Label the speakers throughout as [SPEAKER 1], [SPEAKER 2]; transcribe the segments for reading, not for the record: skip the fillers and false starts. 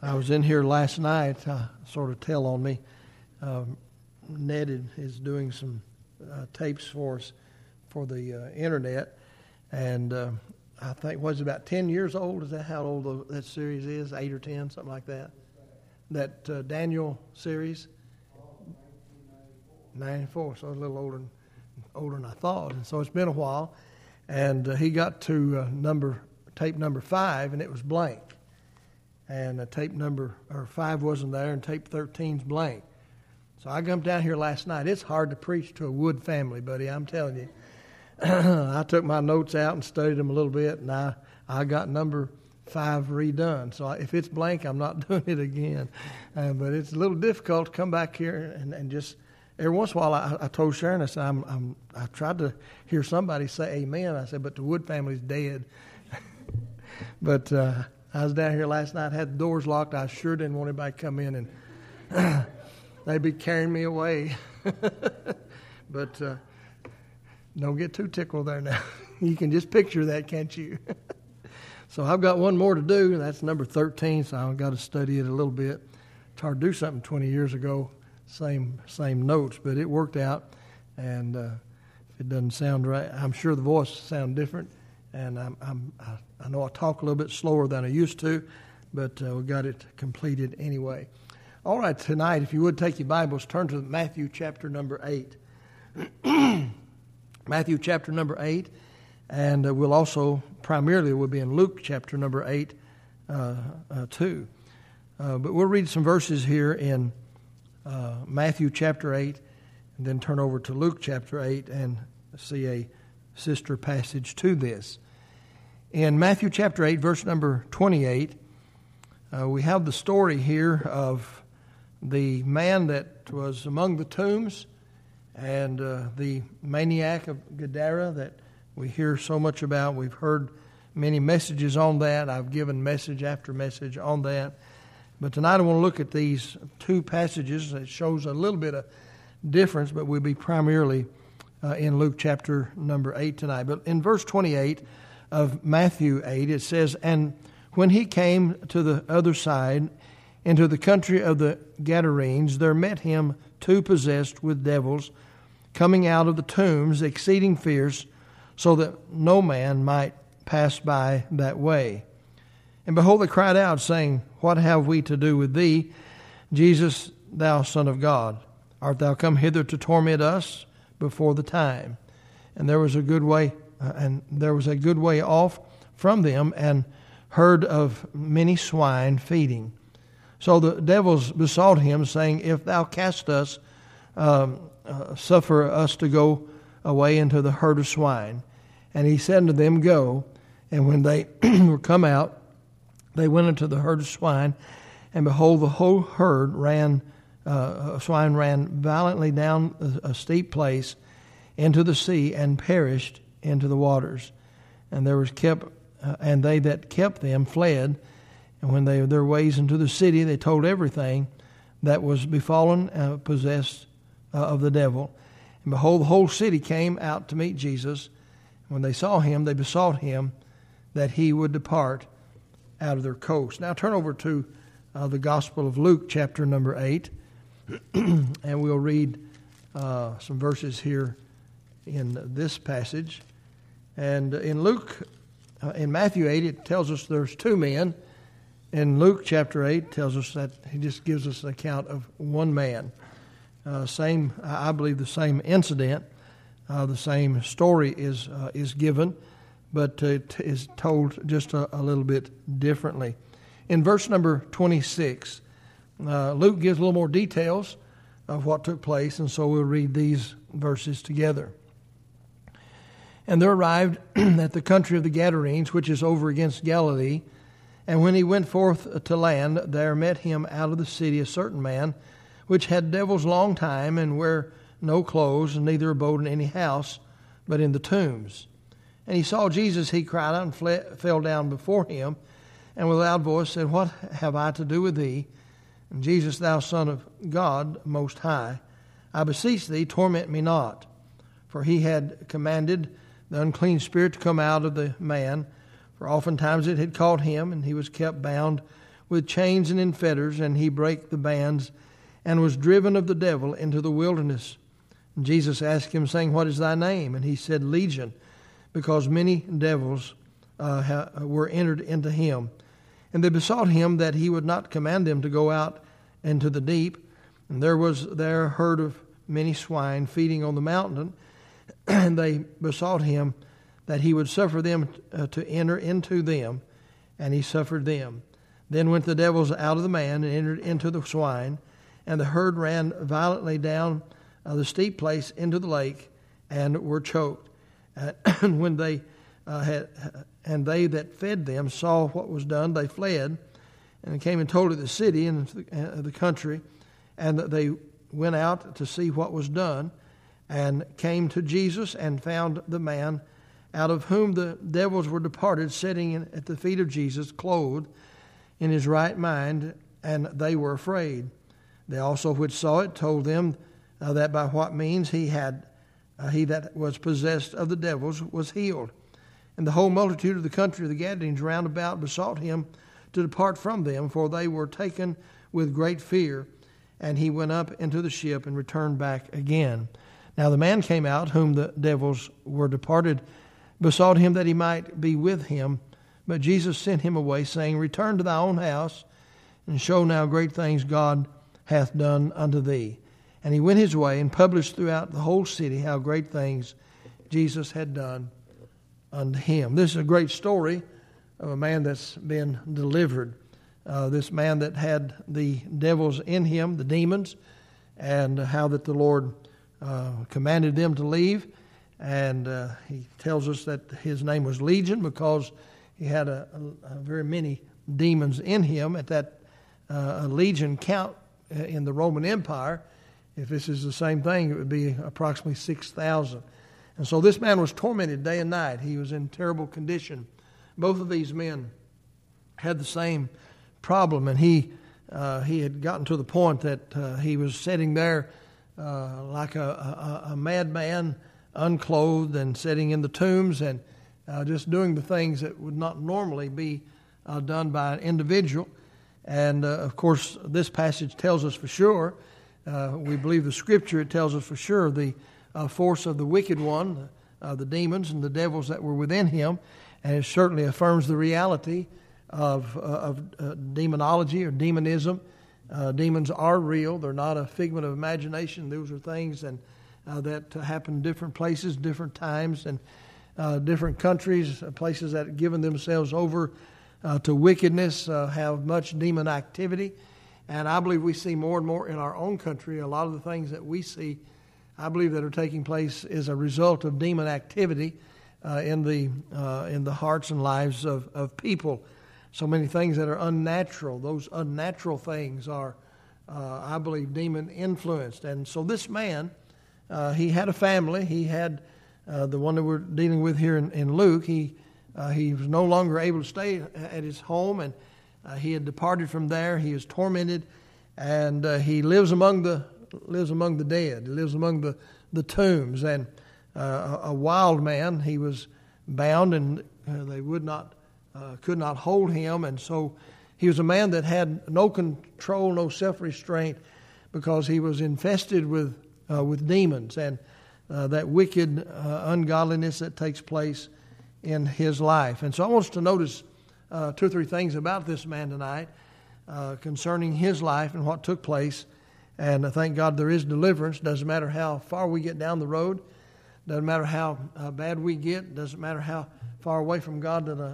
[SPEAKER 1] I was in here last night, sort of tell on me. Ned is doing some tapes for us for the internet, and I think, was it about 10 years old? Is that how old that series is? 8 or 10, something like that? That Daniel series? 94, so a little older than I thought. And so it's been a while, and he got to tape number 5, and it was blank. And tape number 5 wasn't there, and tape 13's blank. So I come down here last night. It's hard to preach to a Wood family, buddy, I'm telling you. I took my notes out and studied them a little bit, and I got number 5 redone. So if it's blank, I'm not doing it again. But it's a little difficult to come back here and just every once in a while. I told Sharon, I said, I tried to hear somebody say amen. I said, but the Wood family's dead. But I was down here last night, had the doors locked. I sure didn't want anybody to come in, and they'd be carrying me away. But don't get too tickled there now. You can just picture that, can't you? So I've got one more to do. That's number 13, so I've got to study it a little bit. It's hard to do something 20 years ago, same notes, but it worked out. And if it doesn't sound right, I'm sure the voice will sound different. And I know I talk a little bit slower than I used to, but we got it completed anyway. All right, tonight, if you would take your Bibles, turn to Matthew chapter number 8. Matthew chapter number 8, and we'll also, primarily, we'll be in Luke chapter number 8 too. But we'll read some verses here in Matthew chapter 8, and then turn over to Luke chapter 8 and see a sister passage to this. In Matthew chapter 8, verse number 28, we have the story here of the man that was among the tombs and the maniac of Gadara that we hear so much about. We've heard many messages on that. I've given message after message on that. But tonight I want to look at these two passages. It shows a little bit of difference, but we'll be primarily in Luke chapter number 8 tonight. But in verse 28 of Matthew 8, it says, "And when he came to the other side, into the country of the Gadarenes, there met him 2 possessed with devils, coming out of the tombs, exceeding fierce, so that no man might pass by that way. And behold, they cried out, saying, What have we to do with thee, Jesus, thou Son of God? Art thou come hither to torment us before the time? And there was a good way off from them, and herd of many swine feeding. So the devils besought him, saying, If thou cast us, suffer us to go away into the herd of swine. And he said unto them, Go. And when they were come out, they went into the herd of swine, and behold, the whole herd swine ran violently down a steep place into the sea, and perished into the waters. And and they that kept them fled. And when they their ways into the city, they told everything that was befallen, possessed of the devil. And behold, the whole city came out to meet Jesus. When they saw him, they besought him that he would depart out of their coast. Now turn over to the Gospel of Luke, chapter number 8, and we'll read some verses here in this passage. And in in Matthew 8, it tells us there's 2 men. In Luke chapter 8, it tells us that he just gives us an account of 1 man. I believe the same incident, the same story is given, but it is told just a little bit differently. In verse number 26, Luke gives a little more details of what took place, and so we'll read these verses together. And there arrived at the country of the Gadarenes, which is over against Galilee. And when he went forth to land, there met him out of the city a certain man, which had devils long time, and wear no clothes, and neither abode in any house, but in the tombs. And he saw Jesus, he cried out and fell down before him, and with a loud voice said, What have I to do with thee? And Jesus, thou Son of God Most High, I beseech thee, torment me not. For he had commanded the unclean spirit to come out of the man, for oftentimes it had caught him, and he was kept bound with chains and in fetters, and he brake the bands, and was driven of the devil into the wilderness. And Jesus asked him, saying, What is thy name? And he said, Legion, because many devils were entered into him. And they besought him that he would not command them to go out into the deep. And there was there a herd of many swine feeding on the mountain, and they besought him that he would suffer them to enter into them, and he suffered them. Then went the devils out of the man and entered into the swine, and the herd ran violently down the steep place into the lake, and were choked. And when they and they that fed them saw what was done, they fled, and came and told it the city and the country, and they went out to see what was done, and came to Jesus, and found the man out of whom the devils were departed, sitting at the feet of Jesus, clothed in his right mind, and they were afraid. They also which saw it told them that by what means he that was possessed of the devils was healed. And the whole multitude of the country of the Gadarenes round about besought him to depart from them, for they were taken with great fear. And he went up into the ship and returned back again. Now the man came out, whom the devils were departed, besought him that he might be with him. But Jesus sent him away, saying, Return to thy own house, and show now great things God hath done unto thee. And he went his way, and published throughout the whole city how great things Jesus had done unto him. This is a great story of a man that's been delivered. This man that had the devils in him, the demons, and how that the Lord commanded them to leave. And he tells us that his name was Legion because he had a very many demons in him. At that a legion count in the Roman Empire, if this is the same thing, it would be approximately 6,000. And so this man was tormented day and night. He was in terrible condition. Both of these men had the same problem, and he had gotten to the point that he was sitting there like a madman, unclothed, and sitting in the tombs and just doing the things that would not normally be done by an individual. And of course, this passage tells us for sure, we believe the Scripture, it tells us for sure the force of the wicked one, the demons and the devils that were within him, and it certainly affirms the reality of demonology or demonism. Demons are real; they're not a figment of imagination. Those are things that happen in different places, different times, and different countries. Places that have given themselves over to wickedness have much demon activity, and I believe we see more and more in our own country. A lot of the things that we see, I believe, that are taking place is a result of demon activity in the hearts and lives of people. So many things that are unnatural. Those unnatural things are, I believe, demon influenced. And so this man, he had a family. He had the one that we're dealing with here in Luke. He was no longer able to stay at his home, and he had departed from there. He is tormented, and he lives among the dead. He lives among the tombs, and a wild man. He was bound, and they could not hold him, and so he was a man that had no control, no self-restraint, because he was infested with demons and that wicked ungodliness that takes place in his life. And so I want us to notice 2 or 3 things about this man tonight concerning his life and what took place. And thank God there is deliverance. Doesn't matter how far we get down the road. Doesn't matter how bad we get. Doesn't matter how far away from God that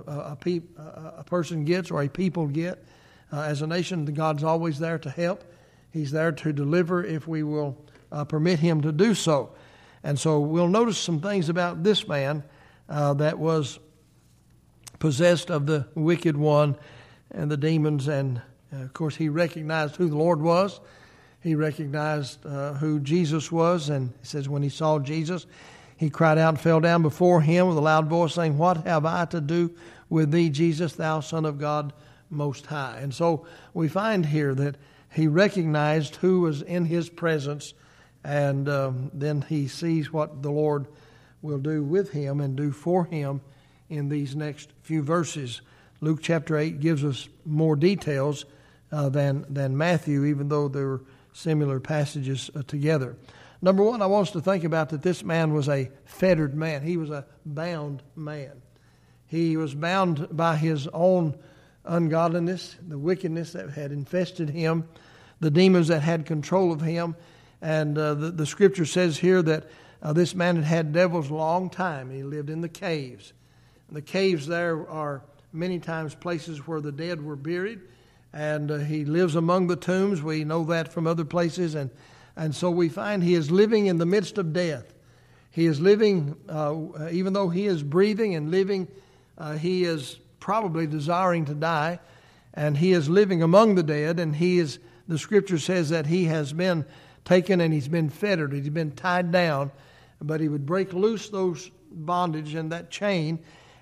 [SPEAKER 1] a person gets or a people get. As a nation, God's always there to help. He's there to deliver if we will permit Him to do so. And so we'll notice some things about this man that was possessed of the wicked one and the demons. And, of course, he recognized who the Lord was. He recognized who Jesus was. And it says when he saw Jesus, he cried out and fell down before him with a loud voice, saying, What have I to do with thee, Jesus, thou Son of God Most High? And so we find here that he recognized who was in his presence, and then he sees what the Lord will do with him and do for him in these next few verses. Luke chapter 8 gives us more details than Matthew, even though there were similar passages together. Number one, I want us to think about that this man was a fettered man. He was a bound man. He was bound by his own ungodliness, the wickedness that had infested him, the demons that had control of him. And the scripture says here that this man had had devils a long time. He lived in the caves. And the caves there are many times places where the dead were buried. And he lives among the tombs. We know that from other places. And so we find he is living in the midst of death. He is living, even though he is breathing and living, he is probably desiring to die. And he is living among the dead. And the scripture says that he has been taken and he's been fettered. He's been tied down. But he would break loose those bondage and that chain.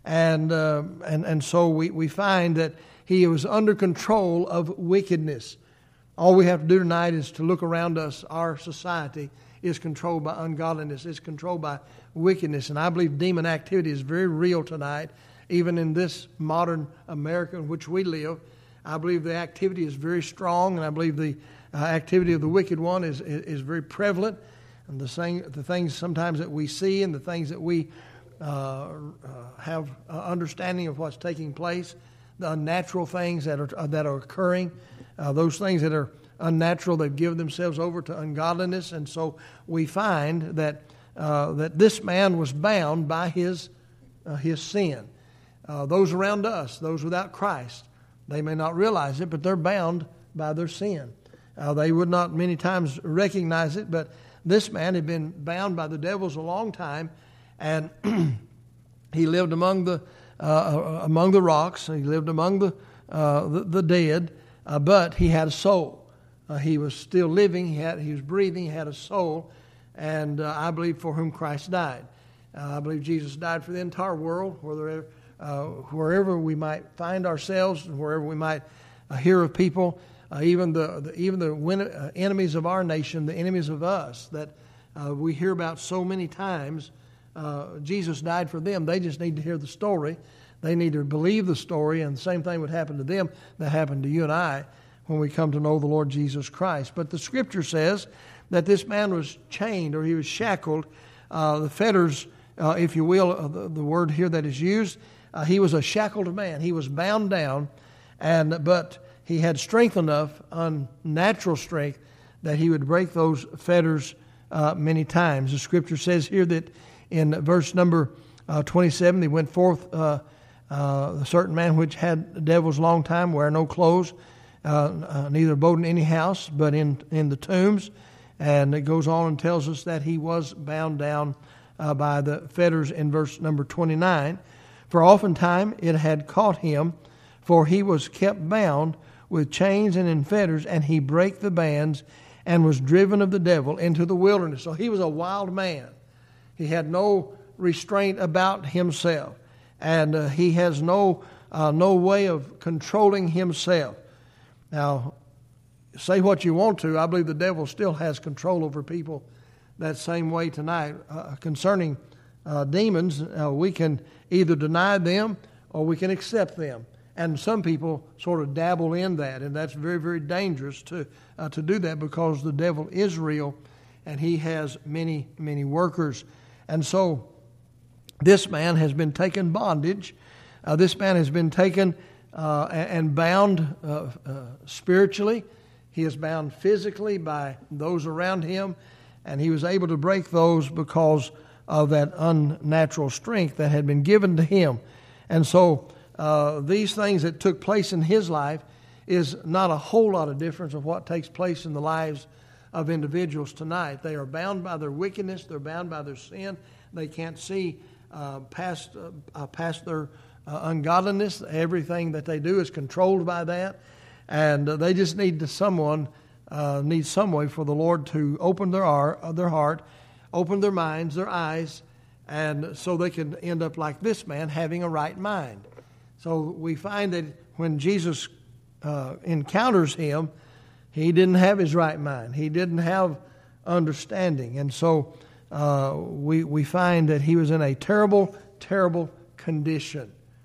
[SPEAKER 1] And so we find that he was under control of wickedness. All we have to do tonight is to look around us. Our society is controlled by ungodliness. It's controlled by wickedness. And I believe demon activity is very real tonight, even in this modern America in which we live. I believe the activity is very strong, and I believe the activity of the wicked one is very prevalent. And the things sometimes that we see and the things that we have understanding of what's taking place, the unnatural things that are occurring, those things that are unnatural, they've given themselves over to ungodliness. And so we find that this man was bound by his sin. Those around us, those without Christ, they may not realize it, but they're bound by their sin. They would not many times recognize it, but this man had been bound by the devils a long time, and he lived among the rocks. He lived among the dead, but he had a soul. He was still living. He was breathing. He had a soul, and I believe for whom Christ died. I believe Jesus died for the entire world, wherever we might find ourselves, and wherever we might hear of people, even the enemies of our nation, the enemies of us that we hear about so many times. Jesus died for them. They just need to hear the story. They need to believe the story, and the same thing would happen to them that happened to you and I when we come to know the Lord Jesus Christ. But the Scripture says that this man was chained, or he was shackled. The fetters, if you will, the word here that is used, he was a shackled man. He was bound down, but he had strength enough, unnatural strength, that he would break those fetters many times. The Scripture says here that in verse number 27, he went forth, a certain man which had devils long time, wear no clothes, neither abode in any house, but in the tombs. And it goes on and tells us that he was bound down by the fetters in verse number 29. For oftentime it had caught him, for he was kept bound with chains and in fetters, and he brake the bands and was driven of the devil into the wilderness. So he was a wild man. He had no restraint about himself, and he has no way of controlling himself. Now, say what you want to, I believe the devil still has control over people that same way tonight. Concerning demons, we can either deny them or we can accept them. And some people sort of dabble in that, and that's very, very dangerous to do that, because the devil is real and he has many, many workers. And so this man has been taken bondage. This man has been taken and bound spiritually. He is bound physically by those around him, and he was able to break those because of that unnatural strength that had been given to him. And so these things that took place in his life is not a whole lot of difference of what takes place in the lives of individuals tonight. They are bound by their wickedness. They're bound by their sin. They can't see past their ungodliness. Everything that they do is controlled by that. And they just need some way for the Lord to open their heart, open their minds, their eyes, and so they can end up like this man, having a right mind. So we find that when Jesus encounters him, he didn't have his right mind. He didn't have understanding. And so we find that he was in a terrible, terrible condition.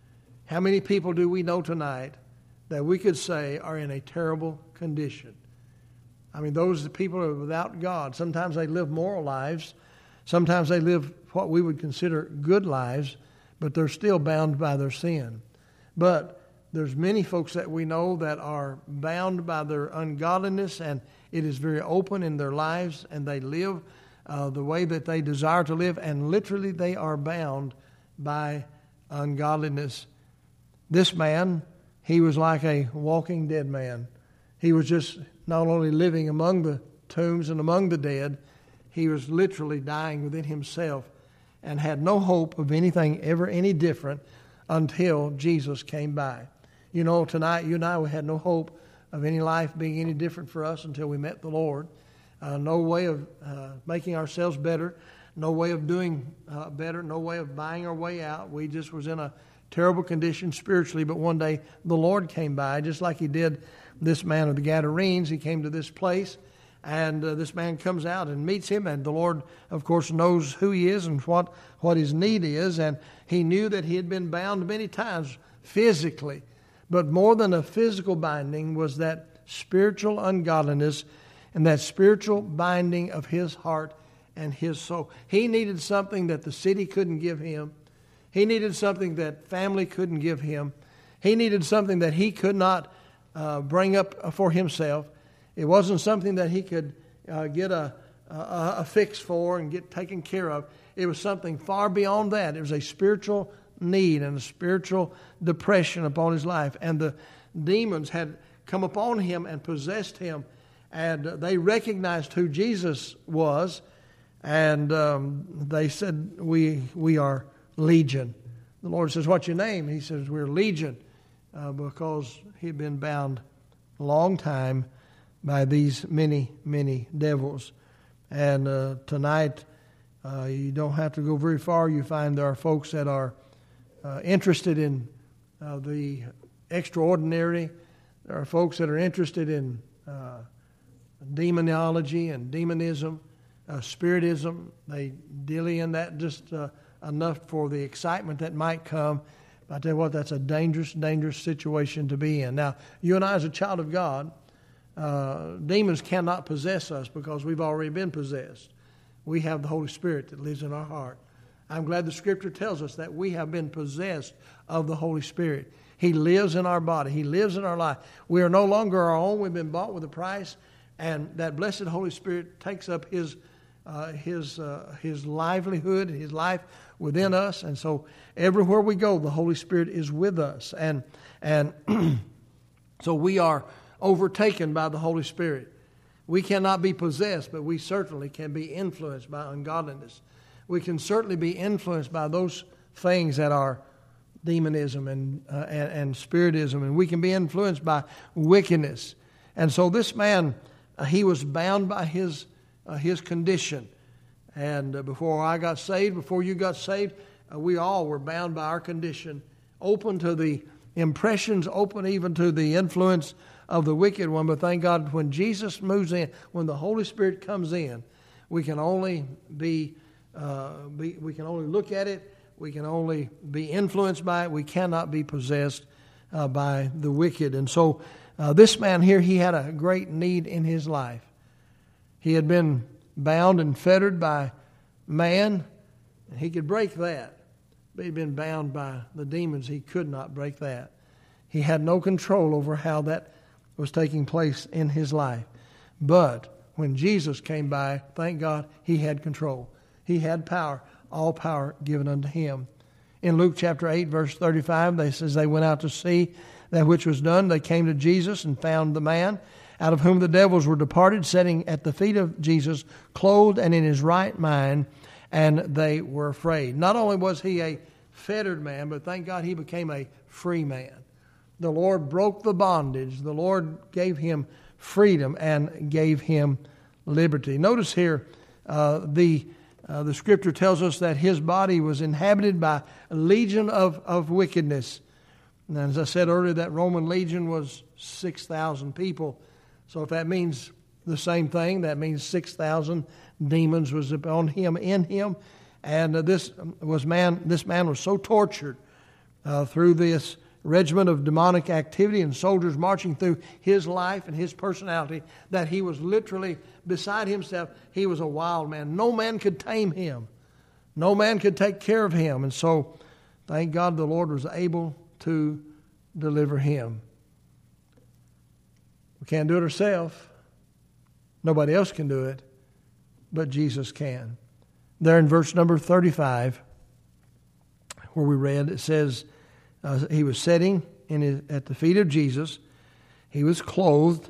[SPEAKER 1] How many people do we know tonight that we could say are in a terrible condition? I mean, those people are without God. Sometimes they live moral lives. Sometimes they live what we would consider good lives, but they're still bound by their sin. But there's many folks that we know that are bound by their ungodliness, and it is very open in their lives, and they live the way that they desire to live, and literally they are bound by ungodliness. This man, he was like a walking dead man. He was just not only living among the tombs and among the dead, he was literally dying within himself and had no hope of anything ever any different until Jesus came by. You know, tonight you and I, we had no hope of any life being any different for us until we met the Lord. No way of making ourselves better, no way of doing better, no way of buying our way out. We just was in a terrible condition spiritually, but one day the Lord came by, just like he did this man of the Gadarenes. He came to this place, and this man comes out and meets him, and the Lord, of course, knows who he is and what his need is, and he knew that he had been bound many times physically, but more than a physical binding was that spiritual ungodliness and that spiritual binding of his heart and his soul. He needed something that the city couldn't give him. He needed something that family couldn't give him. He needed something that he could not bring up for himself. It wasn't something that he could get a fix for and get taken care of. It was something far beyond that. It was a spiritual need and a spiritual depression upon his life. And the demons had come upon him and possessed him. And they recognized who Jesus was. And they said, we are Legion. The Lord says, what's your name? He says, we're Legion, because he'd been bound a long time by these many, many devils. And tonight, you don't have to go very far. You find there are folks that are interested in the extraordinary. There are folks that are interested in demonology and demonism, spiritism. They deal in that just enough for the excitement that might come. But I tell you what, that's a dangerous, dangerous situation to be in. Now, you and I as a child of God, demons cannot possess us because we've already been possessed. We have the Holy Spirit that lives in our heart. I'm glad the Scripture tells us that we have been possessed of the Holy Spirit. He lives in our body. He lives in our life. We are no longer our own. We've been bought with a price, and that blessed Holy Spirit takes up His livelihood, His life within us. And so everywhere we go, the Holy Spirit is with us. And so we are overtaken by the Holy Spirit. We cannot be possessed, but we certainly can be influenced by ungodliness. We can certainly be influenced by those things that are demonism and spiritism, and we can be influenced by wickedness. And so this man, he was bound by his condition. And before I got saved, before you got saved, we all were bound by our condition, open to the impressions, open even to the influence of the wicked one. But thank God, when Jesus moves in, when the Holy Spirit comes in, we can only we can only look at it. We can only be influenced by it. We cannot be possessed by the wicked. And so this man here, he had a great need in his life. He had been bound and fettered by man. He could break that. But he'd been bound by the demons. He could not break that. He had no control over how that was taking place in his life. But when Jesus came by, thank God, he had control. He had power, all power given unto him. In Luke chapter 8, verse 35, they says they went out to see that which was done. They came to Jesus and found the man out of whom the devils were departed, sitting at the feet of Jesus, clothed and in his right mind, and they were afraid. Not only was he a fettered man, but thank God he became a free man. The Lord broke the bondage. The Lord gave him freedom and gave him liberty. Notice here, the Scripture tells us that his body was inhabited by a legion of wickedness. And as I said earlier, that Roman legion was 6,000 people. So if that means the same thing, that means 6,000 demons was upon him, in him. And this man was so tortured through this regiment of demonic activity and soldiers marching through his life and his personality that he was literally beside himself. He was a wild man. No man could tame him. No man could take care of him. And so, thank God the Lord was able to deliver him. We can't do it ourselves. Nobody else can do it, but Jesus can. There in verse number 35, where we read, it says, he was sitting at the feet of Jesus. He was clothed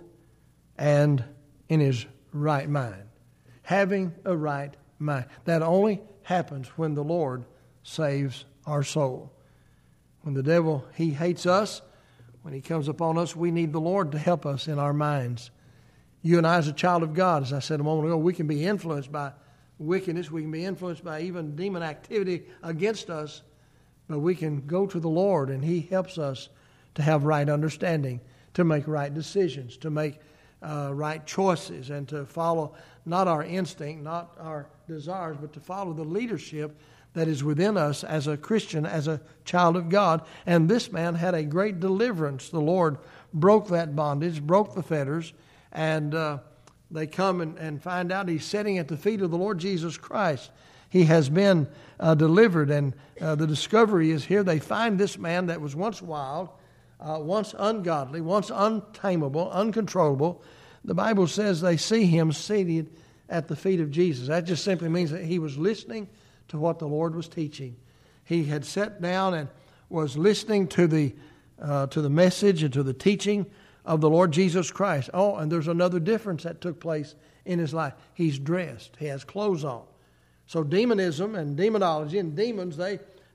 [SPEAKER 1] and in his right mind. Having a right mind. That only happens when the Lord saves our soul. When the devil, he hates us, when he comes upon us, we need the Lord to help us in our minds. You and I, as a child of God, as I said a moment ago, we can be influenced by wickedness. We can be influenced by even demon activity against us. But we can go to the Lord, and he helps us to have right understanding, to make right decisions, to make right choices, and to follow not our instinct, not our desires, but to follow the leadership that is within us as a Christian, as a child of God. And this man had a great deliverance. The Lord broke that bondage, broke the fetters, and they come and find out he's sitting at the feet of the Lord Jesus Christ. He has been delivered, and the discovery is here. They find this man that was once wild, once ungodly, once untamable, uncontrollable. The Bible says they see him seated at the feet of Jesus. That just simply means that he was listening to what the Lord was teaching. He had sat down and was listening to the message and to the teaching of the Lord Jesus Christ. Oh, and there's another difference that took place in his life. He's dressed. He has clothes on. So demonism and demonology and demons, they're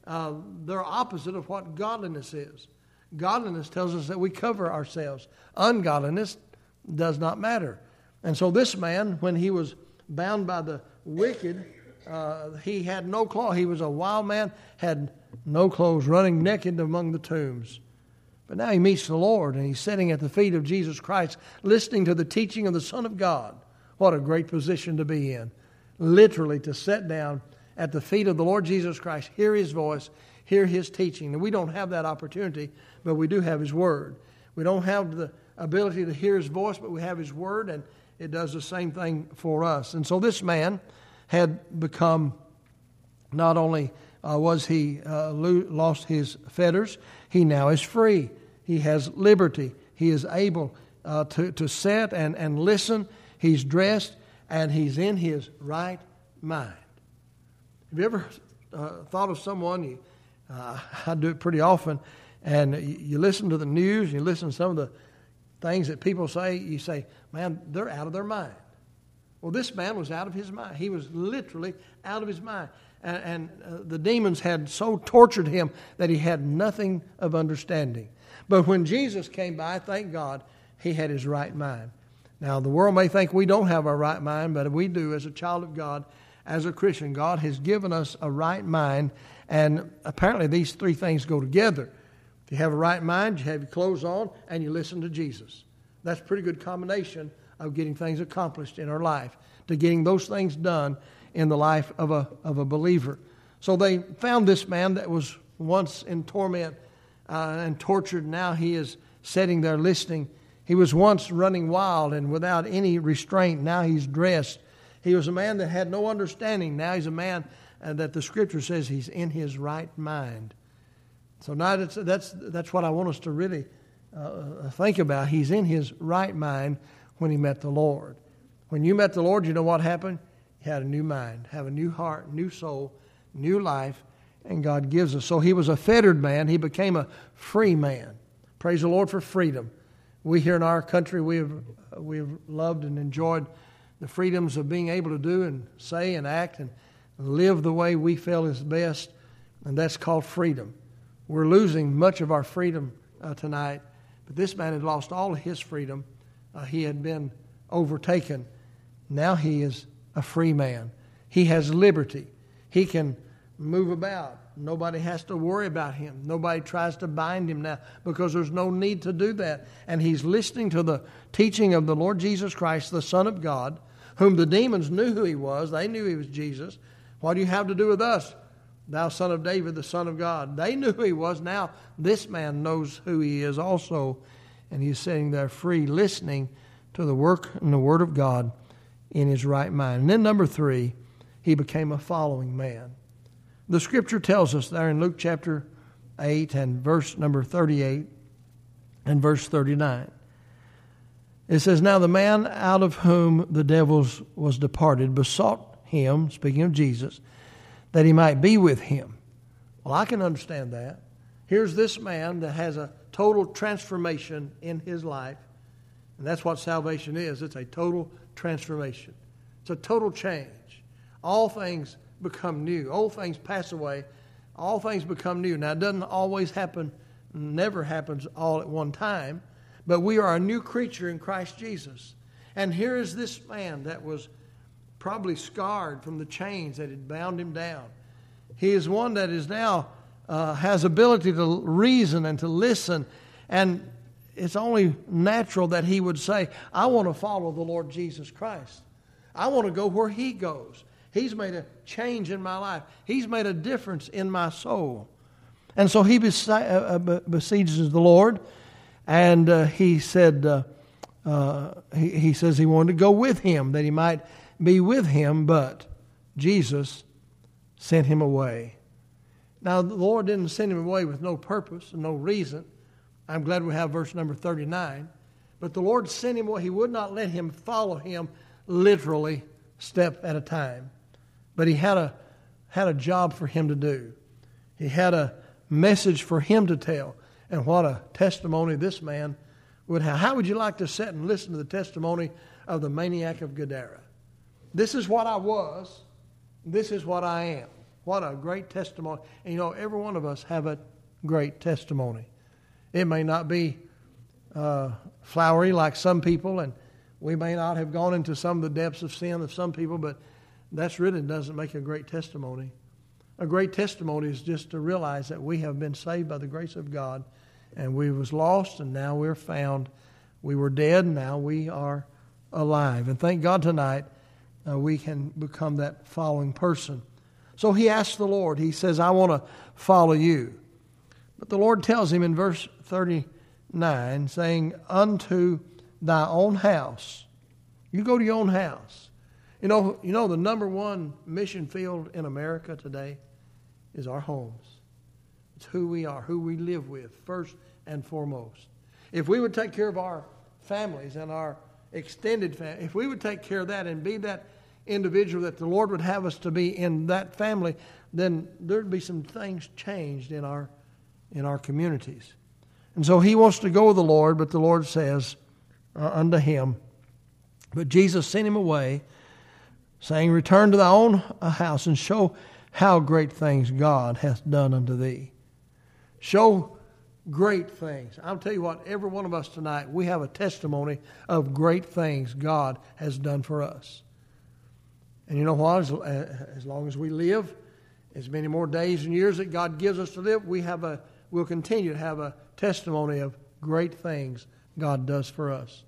[SPEAKER 1] opposite of what godliness is. Godliness tells us that we cover ourselves. Ungodliness does not matter. And so this man, when he was bound by the wicked, he had no clothes. He was a wild man, had no clothes, running naked among the tombs. But now he meets the Lord, and he's sitting at the feet of Jesus Christ, listening to the teaching of the Son of God. What a great position to be in. Literally to sit down at the feet of the Lord Jesus Christ, hear his voice, hear his teaching. And we don't have that opportunity, but we do have his word. We don't have the ability to hear his voice, but we have his word, and it does the same thing for us. And so this man had become, not only was he lost his fetters, he now is free. He has liberty. He is able to sit and listen. He's dressed, and he's in his right mind. Have you ever thought of someone, I do it pretty often, and you listen to the news, you listen to some of the things that people say, you say, man, they're out of their mind. Well, this man was out of his mind. He was literally out of his mind. And the demons had so tortured him that he had nothing of understanding. But when Jesus came by, thank God, he had his right mind. Now, the world may think we don't have our right mind, but we do as a child of God, as a Christian. God has given us a right mind, and apparently these three things go together. If you have a right mind, you have your clothes on, and you listen to Jesus. That's a pretty good combination of getting things accomplished in our life, to getting those things done in the life of a believer. So they found this man that was once in torment and tortured. Now he is sitting there listening. He was once running wild and without any restraint. Now he's dressed. He was a man that had no understanding. Now he's a man that the Scripture says he's in his right mind. So now that's what I want us to really think about. He's in his right mind when he met the Lord. When you met the Lord, you know what happened? You had a new mind, have a new heart, new soul, new life, and God gives us. So he was a fettered man. He became a free man. Praise the Lord for freedom. We here in our country, we've loved and enjoyed the freedoms of being able to do and say and act and live the way we feel is best, and that's called freedom. We're losing much of our freedom tonight, but this man had lost all of his freedom. He had been overtaken. Now he is a free man. He has liberty. He can move about. Nobody has to worry about him. Nobody tries to bind him now because there's no need to do that. And he's listening to the teaching of the Lord Jesus Christ, the Son of God, whom the demons knew who he was. They knew he was Jesus. What do you have to do with us? thou son of David, the Son of God. They knew who he was. Now this man knows who he is also. And he's sitting there free, listening to the work and the word of God in his right mind. And then number 3, he became a following man. The scripture tells us there in Luke chapter 8 and verse number 38 and verse 39. It says, now the man out of whom the devils was departed besought him, speaking of Jesus, that he might be with him. Well, I can understand that. Here's this man that has a total transformation in his life. And that's what salvation is. It's a total transformation. It's a total change. All things become new. Old things pass away. All things become new. Now, it doesn't always happen, never happens all at one time. But we are a new creature in Christ Jesus. And here is this man that was probably scarred from the chains that had bound him down. He is one that is now has ability to reason and to listen. And it's only natural that he would say, I want to follow the Lord Jesus Christ. I want to go where he goes. He's made a change in my life. He's made a difference in my soul. And so he besieges the Lord. And he said, he says he wanted to go with him, that he might be with him, but Jesus sent him away. Now, the Lord didn't send him away with no purpose and no reason. I'm glad we have verse number 39. But the Lord sent him away. He would not let him follow him literally step at a time. But he had a job for him to do. He had a message for him to tell. And what a testimony this man would have. How would you like to sit and listen to the testimony of the maniac of Gadara? This is what I was. This is what I am. What a great testimony. And you know, every one of us have a great testimony. It may not be flowery like some people, and we may not have gone into some of the depths of sin of some people, but that's really doesn't make a great testimony. A great testimony is just to realize that we have been saved by the grace of God, and we was lost, and now we're found. We were dead, and now we are alive. And thank God tonight we can become that following person. So he asked the Lord, he says, I want to follow you. But the Lord tells him in verse 39, saying, unto thy own house. You go to your own house. You know the number one mission field in America today is our homes. It's who we are, who we live with, first and foremost. If we would take care of our families and our extended family, if we would take care of that and be that individual that the Lord would have us to be in that family, then there'd be some things changed in our communities. And so he wants to go with the Lord, but the Lord says unto him, but Jesus sent him away, saying, return to thy own house and show how great things God hath done unto thee. Show great things. I'll tell you what, every one of us tonight, we have a testimony of great things God has done for us. And you know what? As long as we live, as many more days and years that God gives us to live, we'll continue to have a testimony of great things God does for us.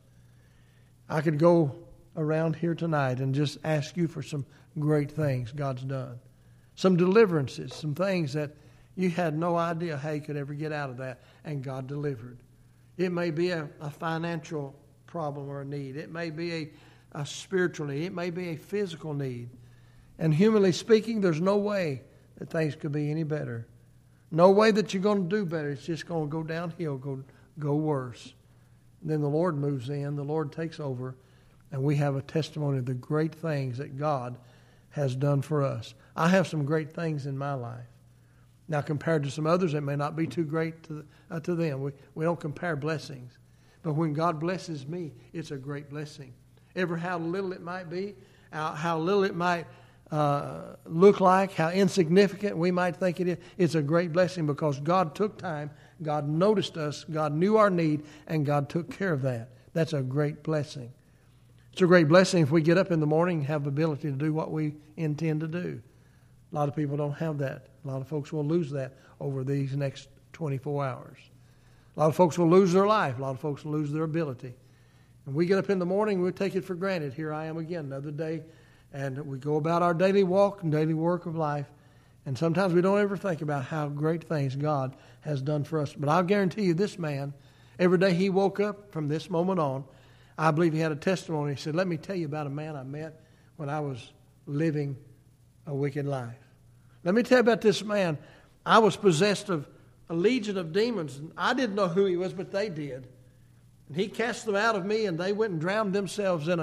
[SPEAKER 1] I could go around here tonight and just ask you for some great things God's done. Some deliverances, some things that you had no idea how you could ever get out of that, and God delivered. It may be a financial problem or a need. It may be a spiritual need. It may be a physical need. And humanly speaking, there's no way that things could be any better. No way that you're going to do better. It's just going to go downhill, go worse. And then the Lord moves in, the Lord takes over, and we have a testimony of the great things that God has done for us. I have some great things in my life. Now, compared to some others, it may not be too great to them. We don't compare blessings. But when God blesses me, it's a great blessing. Ever how little it might be, how little it might look like, how insignificant we might think it is, it's a great blessing because God took time, God noticed us, God knew our need, and God took care of that. That's a great blessing. It's a great blessing if we get up in the morning and have the ability to do what we intend to do. A lot of people don't have that. A lot of folks will lose that over these next 24 hours. A lot of folks will lose their life. A lot of folks will lose their ability. And we get up in the morning, we take it for granted. Here I am again, another day. And we go about our daily walk and daily work of life. And sometimes we don't ever think about how great things God has done for us. But I'll guarantee you, this man, every day he woke up from this moment on, I believe he had a testimony. He said, let me tell you about a man I met when I was living a wicked life. Let me tell you about this man. I was possessed of a legion of demons. And I didn't know who he was, but they did. And he cast them out of me, and they went and drowned themselves in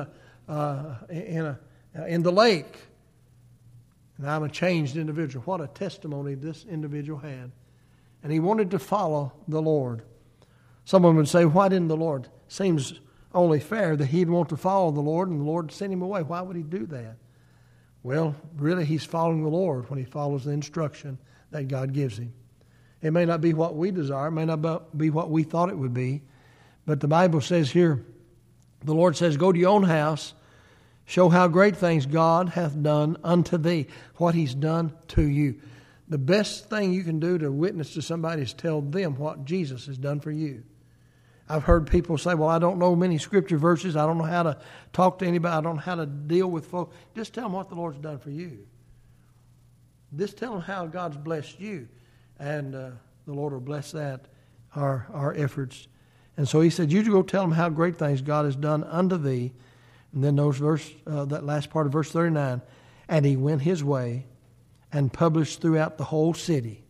[SPEAKER 1] the lake. And I'm a changed individual. What a testimony this individual had. And he wanted to follow the Lord. Someone would say, why didn't the Lord? Seems only fair that he'd want to follow the Lord and the Lord sent him away. Why would he do that? Well, really, he's following the Lord when he follows the instruction that God gives him. It may not be what we desire. It may not be what we thought it would be. But the Bible says here, the Lord says, go to your own house, show how great things God hath done unto thee, what he's done to you. The best thing you can do to witness to somebody is tell them what Jesus has done for you. I've heard people say, well, I don't know many scripture verses. I don't know how to talk to anybody. I don't know how to deal with folks. Just tell them what the Lord's done for you. Just tell them how God's blessed you. And the Lord will bless that, our efforts. And so he said, you go tell them how great things God has done unto thee. And then that last part of verse 39, and he went his way and published throughout the whole city.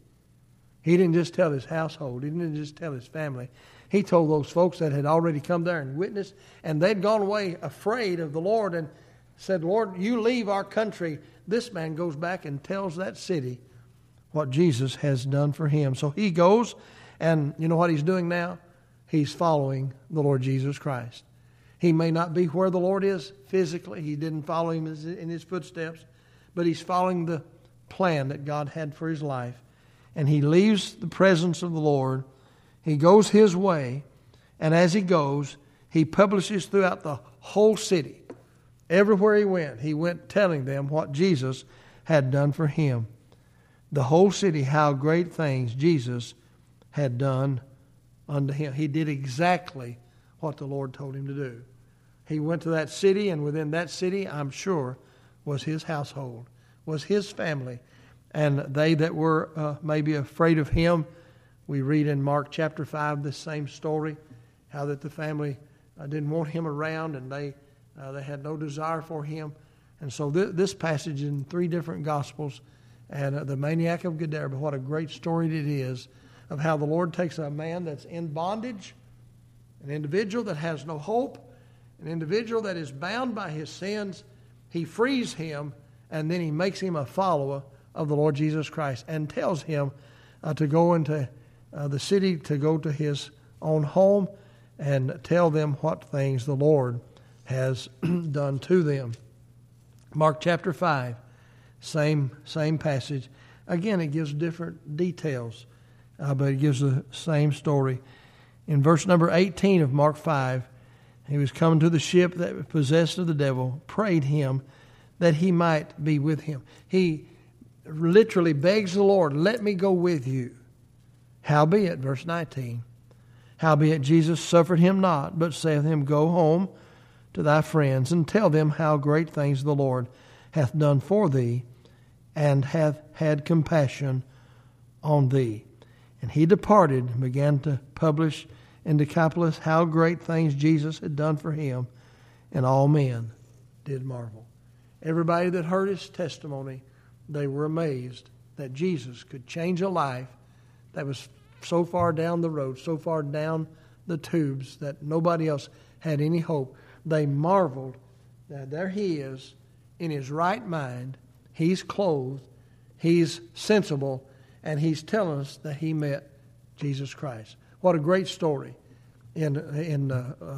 [SPEAKER 1] He didn't just tell his household. He didn't just tell his family. He told those folks that had already come there and witnessed, and they'd gone away afraid of the Lord and said, Lord, you leave our country. This man goes back and tells that city what Jesus has done for him. So he goes, and you know what he's doing now? He's following the Lord Jesus Christ. He may not be where the Lord is physically. He didn't follow him in his footsteps. But he's following the plan that God had for his life. And he leaves the presence of the Lord. He goes his way. And as he goes, he publishes throughout the whole city. Everywhere he went telling them what Jesus had done for him. The whole city, how great things Jesus had done unto him. He did exactly what the Lord told him to do. He went to that city, and within that city, I'm sure, was his household, was his family. And they that were maybe afraid of him, we read in Mark chapter 5 this same story, how that the family didn't want him around, and they had no desire for him. And so this passage in 3 different Gospels, and the maniac of Gadara, but what a great story it is of how the Lord takes a man that's in bondage, an individual that has no hope, an individual that is bound by his sins. He frees him, and then he makes him a follower of the Lord Jesus Christ and tells him to go into the city, to go to his own home and tell them what things the Lord has done to them. Mark chapter 5, same passage. Again, it gives different details, but it gives the same story. In verse number 18 of Mark 5, he was coming to the ship that was possessed of the devil, prayed him that he might be with him. He literally begs the Lord, let me go with you. Howbeit, verse 19, howbeit Jesus suffered him not, but saith him, go home to thy friends, and tell them how great things the Lord hath done for thee, and hath had compassion on thee. And he departed and began to publish in Decapolis how great things Jesus had done for him, and all men did marvel. Everybody that heard his testimony, they were amazed that Jesus could change a life that was so far down the road, so far down the tubes that nobody else had any hope. They marveled that there he is in his right mind. He's clothed, he's sensible, and he's telling us that he met Jesus Christ. What a great story. In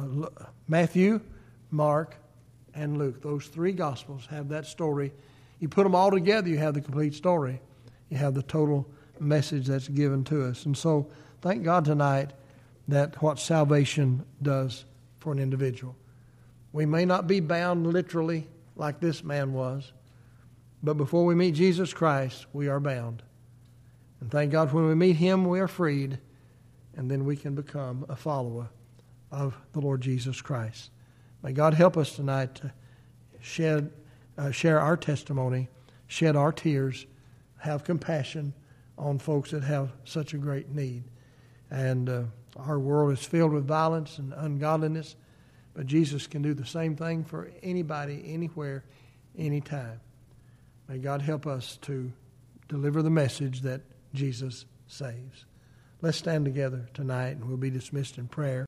[SPEAKER 1] Matthew, Mark, and Luke, those 3 Gospels have that story. You put them all together, you have the complete story. You have the total message that's given to us. And so, thank God tonight that what salvation does for an individual. We may not be bound literally like this man was, but before we meet Jesus Christ, we are bound. And thank God when we meet him, we are freed, and then we can become a follower of the Lord Jesus Christ. May God help us tonight to share our testimony, shed our tears have compassion on folks that have such a great need. And our world is filled with violence and ungodliness, but Jesus can do the same thing for anybody, anywhere, anytime. May God help us to deliver the message that Jesus saves. Let's stand together tonight, and we'll be dismissed in prayer.